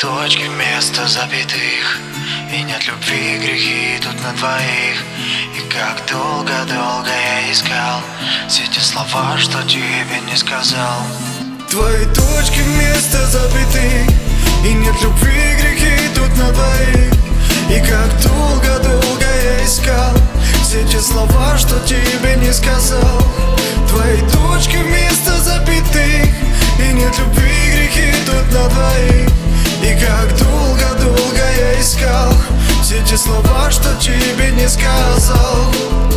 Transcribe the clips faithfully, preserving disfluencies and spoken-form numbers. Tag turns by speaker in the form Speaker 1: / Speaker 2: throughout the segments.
Speaker 1: точки вместо запятых, и нет любви, грехи тут на двоих. И как долго-долго я искал все те слова, что тебе не сказал.
Speaker 2: Твои точки вместо запятых, и нет любви, грехи тут на двоих. И как долго-долго я искал все те слова, что тебе не сказал. Твои точки вместо запятых, и нет любви, грехи тут на двоих. И как долго-долго я искал все те слова, что тебе не сказал.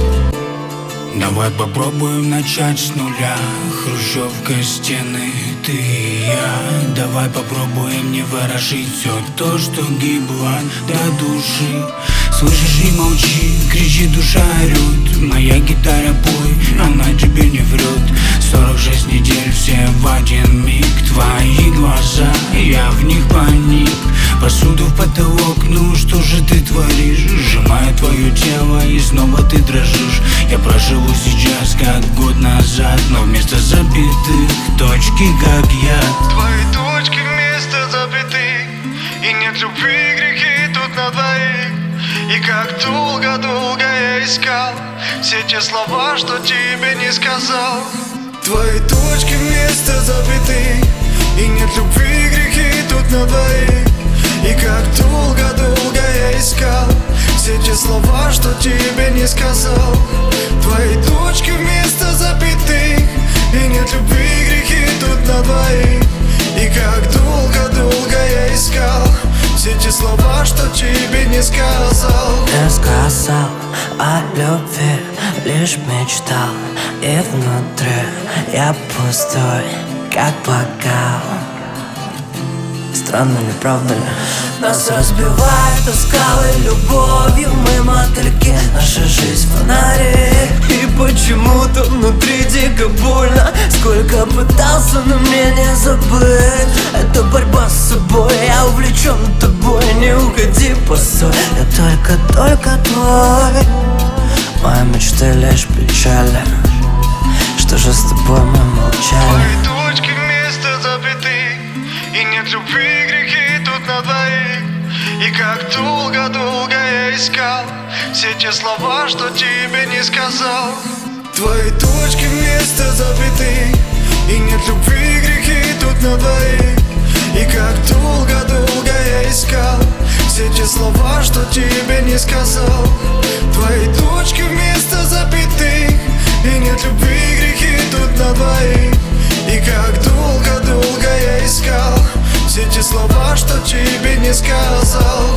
Speaker 3: Давай попробуем начать с нуля. Хрущевка, стены, ты и я. Давай попробуем не выражить все то, что гибло до души. Слышишь, не молчи, кричи, душа орёт. Моя гитара пой, она тебе не врет. Сорок шесть недель, все в один миг. Твои глаза, я в них паник. Посуду в потолок, ну что же ты творишь? Сжимаю твое тело и снова ты дрожишь. Я проживу сейчас, как год назад, но вместо запятых точки, как я.
Speaker 2: Твои точки вместо запятых, и нет любви, грехи тут на двоих. И как долго-долго я искал все те слова, что тебе не сказал. Твои точки вместо запятых, и нет любви, грехи тут на двоих. И как долго-долго я искал все те слова, что тебе не сказал. Твои точки вместо запятых, и нет любви, грехи тут на двоих. И как долго-долго я искал все те слова, что тебе не сказал.
Speaker 4: Ты сказал о любви, лишь мечтал, и внутри я пустой, как бокал. Странно ли, правда ли? Нас разбивает о скалы любовью, мы мотыльки, наша жизнь фонари. И почему-то внутри дико больно. Сколько пытался, но мне не забыть. Это борьба с собой, я увлечен тобой. Не уходи, постой, я только-только твой. Мои мечты лишь печали. Что же с тобой мы молчали?
Speaker 2: Твои точки вместо запятых, и нет любви, грехи тут на двоих. И как долго-долго я искал все те слова, что тебе не сказал. Твои точки вместо запятых, и нет любви, грехи тут на двоих. И как долго-долго я искал все те слова, что тебе не сказал. Твои точки вместо запятых, и нет любви, грехи тут на двоих. И как долго-долго я искал все те слова, что тебе не сказал.